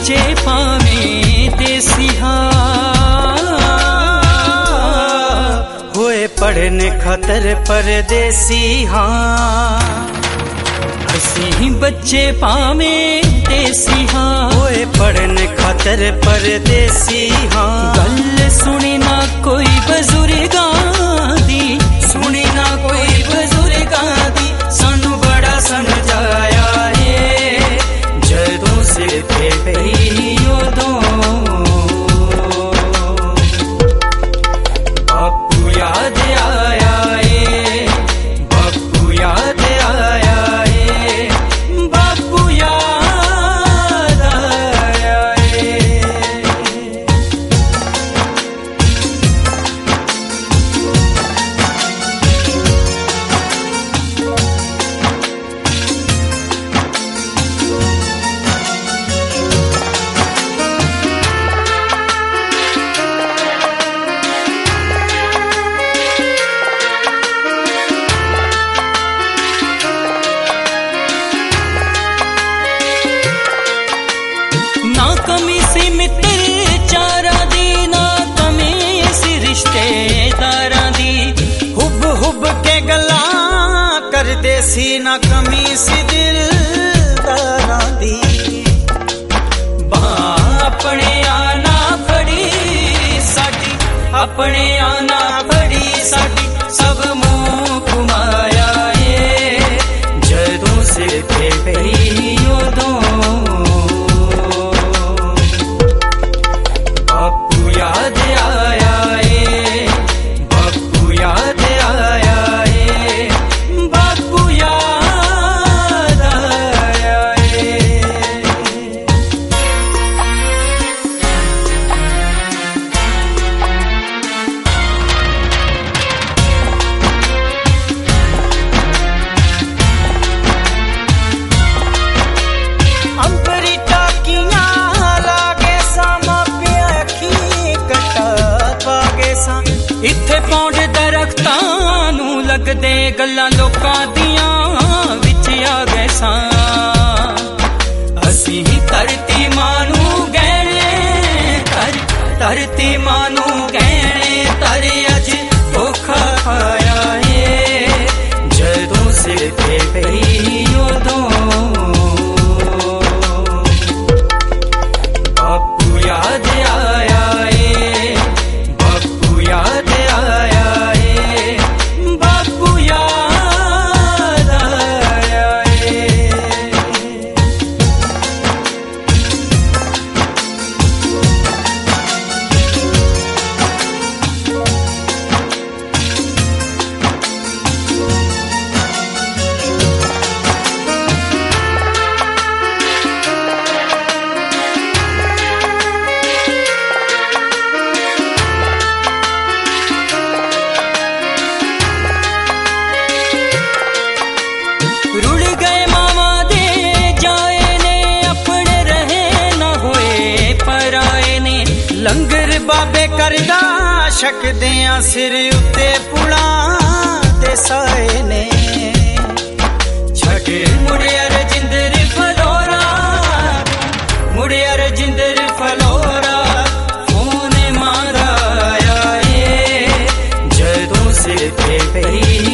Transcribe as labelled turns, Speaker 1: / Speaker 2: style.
Speaker 1: बच्चे पावे देसी होए पढ़ने खातर परदेसी असी बच्चे पावे देसी होए पढ़ने खातर परदेसी गल सुनी ना कोई बजुर्गां दी सुनी ना कोई बजुर्गां दी सानू बड़ा समझाया है जदों सिर ते पई उदों बापू याद आया है बापू याद आया है बापू याद आया है। ना कमी सी मित्र चारा दी ना कमी सी रिश्तेदारा दी हुब हुब के गला कर देसी ना कमी सी दिलदारा दी अपने आना फड़ी साडी अपने आना फड़ी साडी सब मुंह घुमाया है जदों सिर ते पई उदों बापू याद आया है बापू याद आया है बापू याद आया है। अंबरीटा कियां लागे सामा पिया अखी कटा पागे सा इत्थे पौंड दरख्तां नू लगदे गल्लां लोकां दियां विच आ गए सा असी धरती मानू गहने धरती मानू गहने तर अज धोखा खाया है जदों सिर ते पई उदों बापू याद आया है बापू याद आया है बापू याद आया है। रुड़ गए मामा दे जाए ने अपने रहे न होए पराए ने लंगर बाबे करदा शक दियां सिर उत्ते पुड़ा दे साए ने छड़ मुड़िया रजिंदर फलोरा मुड़िया रजिंदर फलोरा फोन मारा आया है जदों सिर ते पई